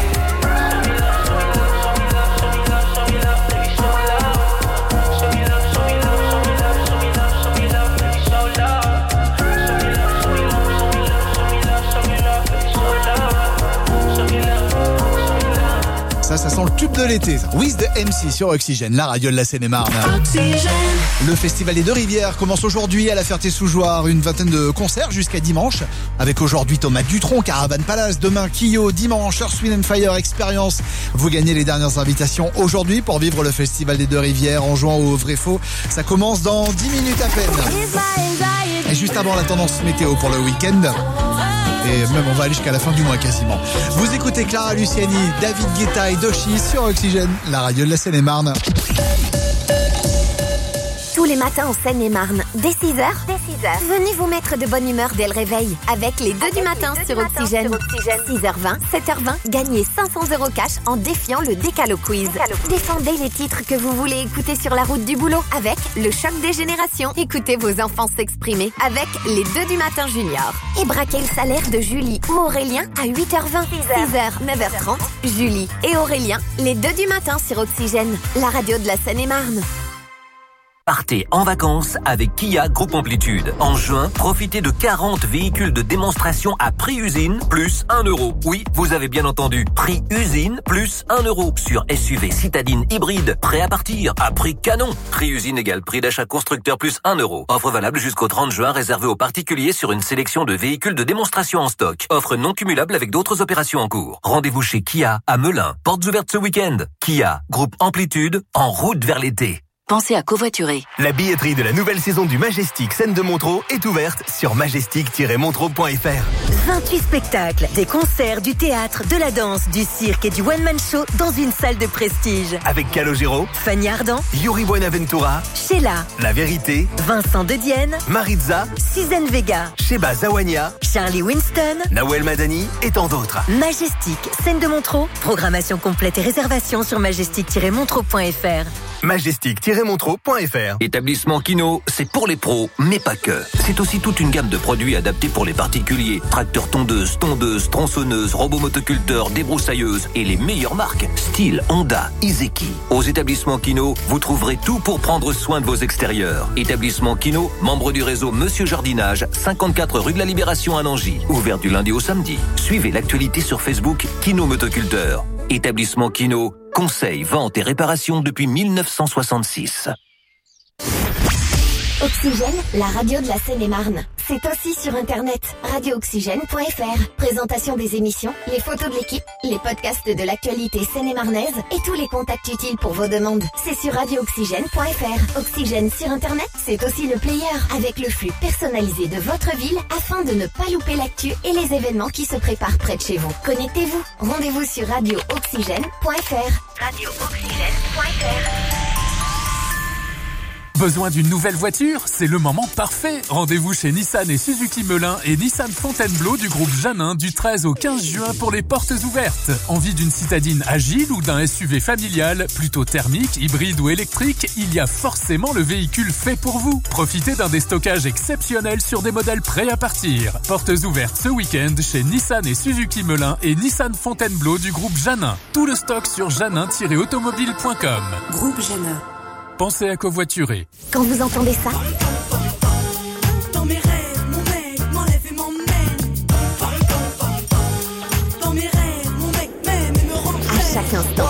[SPEAKER 20] Ça, ça sent le tube de l'été. ça. With the M C sur Oxygène, la radio de la Seine-et-Marne. Le Festival des Deux Rivières commence aujourd'hui à la Ferté-sous-Jouarre. Une vingtaine de concerts jusqu'à dimanche. Avec aujourd'hui Thomas Dutronc, Caravan Palace, demain Kyo, dimanche Earth, Wind and Fire Experience. Vous gagnez les dernières invitations aujourd'hui pour vivre le Festival des Deux Rivières en jouant au vrai faux. Ça commence dans dix minutes à peine. Et juste avant la tendance météo pour le week-end. Et même on va aller jusqu'à la fin du mois quasiment. Vous écoutez Clara Luciani, David Guetta et Doshi sur Oxygène, la radio de la Seine-et-Marne.
[SPEAKER 2] Tous les matins en Seine-et-Marne, dès six heures, dès six heures, venez vous mettre de bonne humeur dès le réveil avec les deux du matin sur Oxygène. six heures vingt, sept heures vingt, gagnez cinq cents euros cash en défiant le Décalo Quiz. Défendez les titres que vous voulez écouter sur la route du boulot avec le choc des générations. Écoutez vos enfants s'exprimer avec les deux du matin junior. Et braquez le salaire de Julie ou Aurélien à huit heures vingt, six heures, neuf heures trente. Julie et Aurélien, les deux du matin sur Oxygène, la radio de la Seine-et-Marne.
[SPEAKER 7] Partez en vacances avec Kia Groupe Amplitude. En juin, profitez de quarante véhicules de démonstration à prix usine plus un euro. Oui, vous avez bien entendu. Prix usine plus un euro sur S U V citadine hybride. Prêt à partir à prix canon. Prix usine égale prix d'achat constructeur plus un euro. Offre valable jusqu'au trente juin réservée aux particuliers sur une sélection de véhicules de démonstration en stock. Offre non cumulable avec d'autres opérations en cours. Rendez-vous chez Kia à Melun. Portes ouvertes ce week-end. Kia Groupe Amplitude en route vers l'été.
[SPEAKER 22] Pensez à covoiturer.
[SPEAKER 23] La billetterie de la nouvelle saison du Majestic Scène de Montreux est ouverte sur majestic tiret montreux point f r.
[SPEAKER 12] vingt-huit spectacles, des concerts, du théâtre, de la danse, du cirque et du one-man show dans une salle de prestige.
[SPEAKER 23] Avec Calogero,
[SPEAKER 12] Fanny Ardant,
[SPEAKER 23] Yuri Buenaventura,
[SPEAKER 12] Sheila,
[SPEAKER 23] La Vérité,
[SPEAKER 12] Vincent De Dienne,
[SPEAKER 23] Maritza,
[SPEAKER 12] Suzanne Vega,
[SPEAKER 23] Sheba Zawania,
[SPEAKER 12] Charlie Winston,
[SPEAKER 23] Nawel Madani et tant d'autres.
[SPEAKER 12] Majestic Scène de Montreux. Programmation complète et réservation sur majestic tiret montreux point f r.
[SPEAKER 23] majestic tiret montreux point f r.
[SPEAKER 7] Établissement Kino, c'est pour les pros, mais pas que. C'est aussi toute une gamme de produits adaptés pour les particuliers. Tracteurs tondeuses, tondeuses, tronçonneuses, robots motoculteurs, débroussailleuses et les meilleures marques. Style, Honda, Izeki. Aux établissements Kino, vous trouverez tout pour prendre soin de vos extérieurs. Établissement Kino, membre du réseau Monsieur Jardinage, cinquante-quatre rue de la Libération à Nangy. Ouvert du lundi au samedi. Suivez l'actualité sur Facebook Kino Motoculteur. Établissement Kino, conseil, vente et réparation depuis mille neuf cent soixante-six.
[SPEAKER 2] Oxygène, la radio de la Seine-et-Marne. c'est aussi sur Internet. radio oxygène point f r. Présentation des émissions, les photos de l'équipe, les podcasts de l'actualité seine-et-marnaise et tous les contacts utiles pour vos demandes. C'est sur radio oxygène point f r. Oxygène sur Internet, c'est aussi le player avec le flux personnalisé de votre ville afin de ne pas louper l'actu et les événements qui se préparent près de chez vous. Connectez-vous. Rendez-vous sur radio oxygène point f r. radio oxygène point f r.
[SPEAKER 8] Besoin d'une nouvelle voiture? C'est le moment parfait. Rendez-vous chez Nissan et Suzuki Melun et Nissan Fontainebleau du groupe Janin du treize au quinze juin pour les portes ouvertes. Envie d'une citadine agile ou d'un S U V familial, plutôt thermique, hybride ou électrique? Il y a forcément le véhicule fait pour vous. Profitez d'un déstockage exceptionnel sur des modèles prêts à partir. Portes ouvertes ce week-end chez Nissan et Suzuki Melun et Nissan Fontainebleau du groupe Janin. Tout le stock sur janin tiret automobile point com.
[SPEAKER 2] Groupe Janin.
[SPEAKER 8] Pensez à covoiturer.
[SPEAKER 2] Quand vous entendez ça,
[SPEAKER 9] Dans mes rêves, mon mec m'enlève et m'emmène. Dans mes rêves, mon mec m'aime et me rend
[SPEAKER 2] à chaque instant.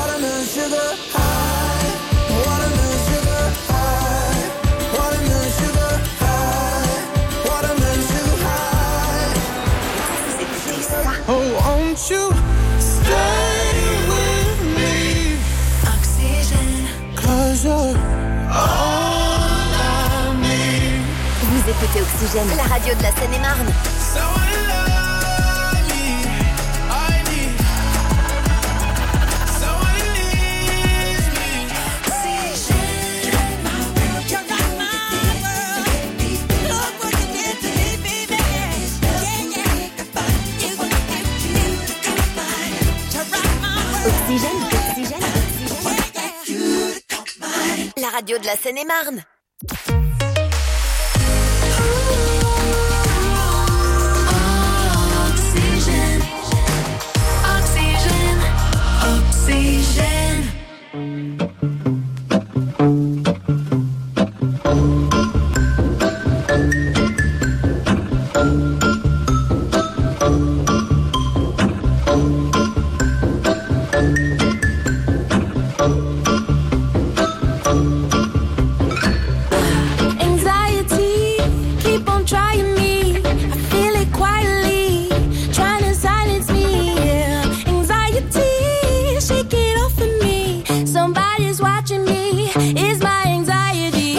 [SPEAKER 9] Oh, won't you stay with me? Oxygène. 'Cause you're all I need.
[SPEAKER 2] Vous écoutez Oxygène, la radio de la Seine-et-Marne.
[SPEAKER 9] Someone love me. I need someone who needs me. Oxygène. You're right, my world. Look what you did to me, baby. Yeah, yeah. You gon' get you to come mine. You're right, my world.
[SPEAKER 2] Oxygène, Oxygène, Oxygène. La radio de la Seine-et-Marne.
[SPEAKER 9] Oxygène, oxygène, oxygène.
[SPEAKER 16] Anxiety, keep on trying me. I feel it quietly, trying to silence me. Yeah. Anxiety, shake it off of me. Somebody's watching me. It's my anxiety.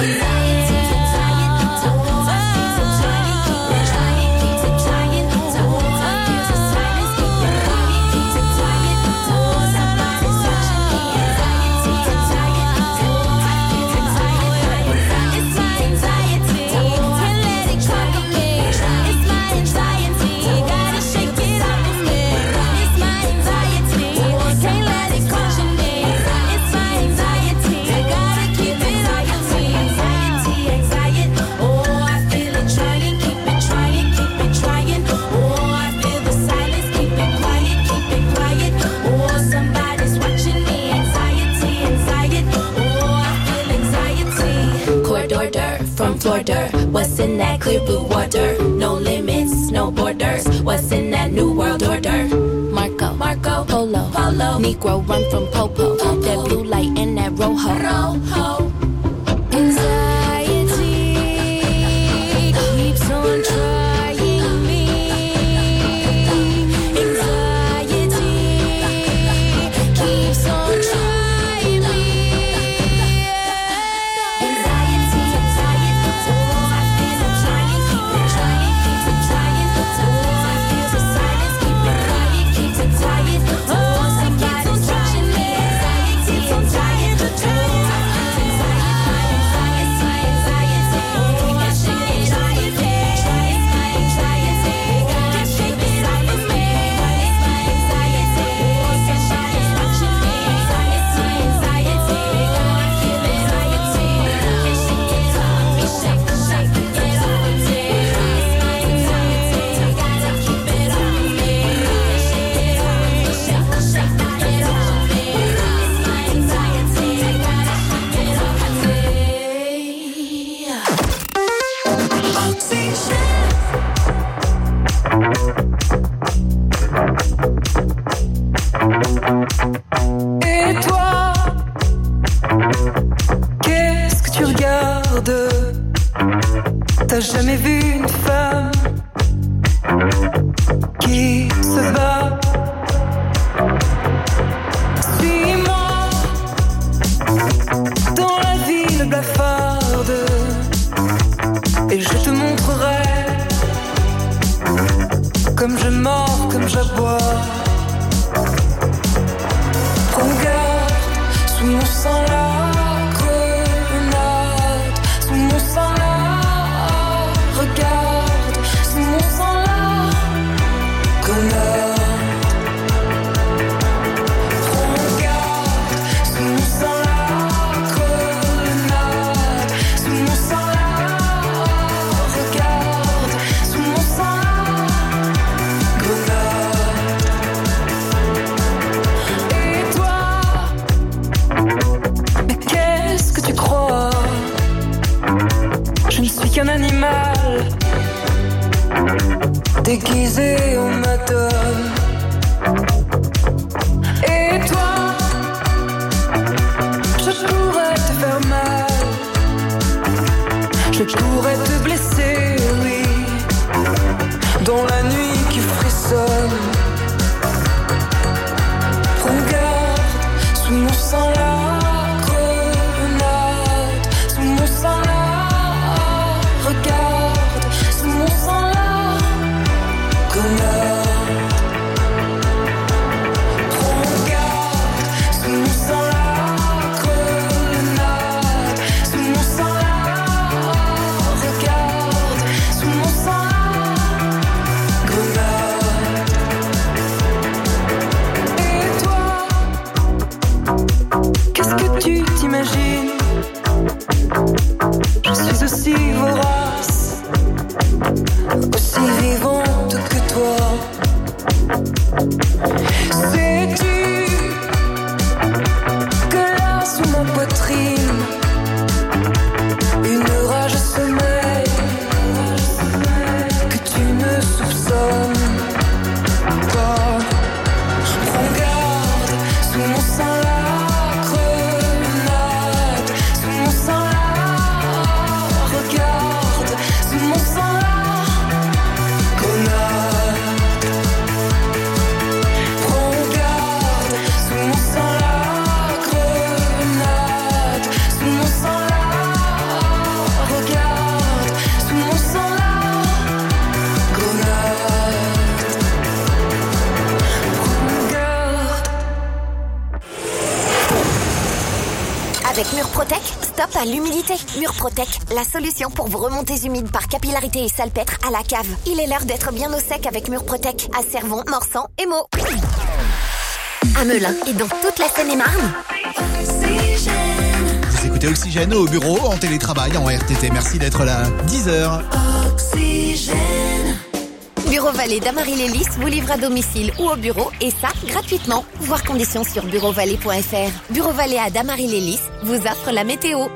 [SPEAKER 16] From Florida, what's in that clear blue water? No limits, no borders. What's in that new world order? Marco, Marco, Polo, Polo. Negro run from Popo. Popo. That blue light and that Rojo. Rojo. Anxiety keeps on trying me. Anxiety keeps on trying me. Anxiety, anxiety, oh, I feel it trying, keep it trying, keep it trying. Oh, I feel the silence, keep it quiet, keep it tight. Oh, somebody's watching me. Anxiety, anxiety, oh, I feel
[SPEAKER 10] Et toi, qu'est-ce que tu regardes? T'as jamais vu une femme qui se bat? Suis-moi dans la ville blafarde et je te montrerai comme je mords, comme j'aboie. Prends garde, sous mon sang la grenade, sous mon sang la regarde, sous mon sang la grenade. Prends garde, sous mon sang la grenade, sous mon sang la regarde, sous mon sang la grenade. Et toi, mais qu'est-ce que tu crois? Je ne suis qu'un animal déguisé en madone. Et toi, je pourrais te faire mal, je pourrais te blesser, oui, dans la nuit qui frissonne. Prends garde, sous mon sang la grenade, sous mon sang la regarde, sous mon sang la grenade. Prends garde, sous mon sang la grenade, sous mon sang la regarde, sous mon sang la grenade. Et toi, qu'est-ce que tu t'imagines? Je suis aussi vorace, aussi vivante que toi. Sais-tu que là sous ma poitrine, une rage sommeille que tu ne soupçonnes pas. Prends garde, sous mon sang la grenade, sous mon sang la regarde, sous mon sang la grenade. Prends garde, sous mon sang la grenade, sous mon sang la regarde, sous mon sang la grenade. Prends garde.
[SPEAKER 2] Avec Murprotec, stop à l'humidité. Murprotec, la solution pour vos remontées humides par capillarité et salpêtre à la cave. Il est l'heure d'être bien au sec avec Murprotec à Cervon, Morsan et Meaux. À Melun et dans toute la Seine-et-Marne.
[SPEAKER 20] Vous écoutez Oxygène au bureau, en télétravail, en R T T. Merci d'être là. dix heures.
[SPEAKER 2] Bureau Vallée d'Amarie-Lélis vous livre à domicile ou au bureau et ça gratuitement. Voir conditions sur bureau vallée point f r. Bureau Vallée à Damary-Lélis vous offre la météo.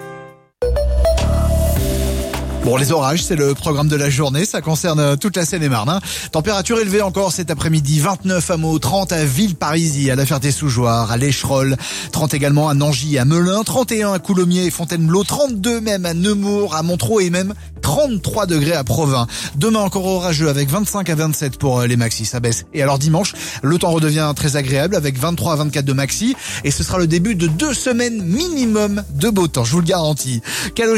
[SPEAKER 20] Bon, les orages, c'est le programme de la journée. Ça concerne toute la Seine-et-Marne. Hein. Température élevée encore cet après-midi. vingt-neuf à Meaux, trente à Villeparisis, à La Ferté-sous-Jouarre, à l'Écherolles, trente également à Nangy, à Melun, trente et un à Coulommiers et Fontainebleau, trente-deux même à Nemours, à Montreux et même trente-trois degrés à Provins. Demain encore orageux avec vingt-cinq à vingt-sept pour les maxis, ça baisse. Et alors dimanche, le temps redevient très agréable avec vingt-trois à vingt-quatre de maxi et ce sera le début de deux semaines minimum de beau temps, je vous le garantis. Calogero